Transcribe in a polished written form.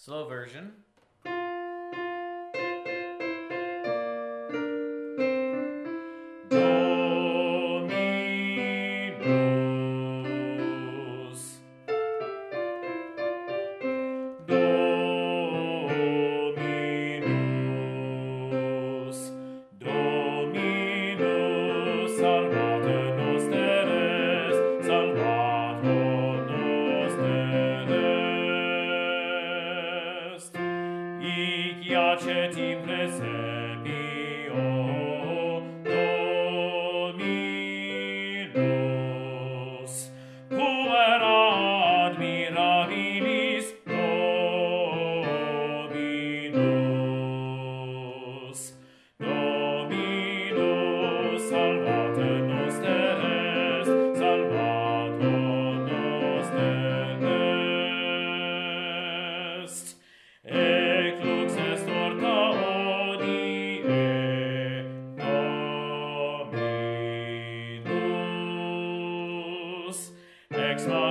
Slow version. Dominus. Dominus. Dominus. Salvator noster est. Salvator noster est. Hic iacet in praesepio Dominus, puera admirabilis Dominus. Dominus salvator noster est, salvator noster est. Eclux est orta hodie Dominus, ex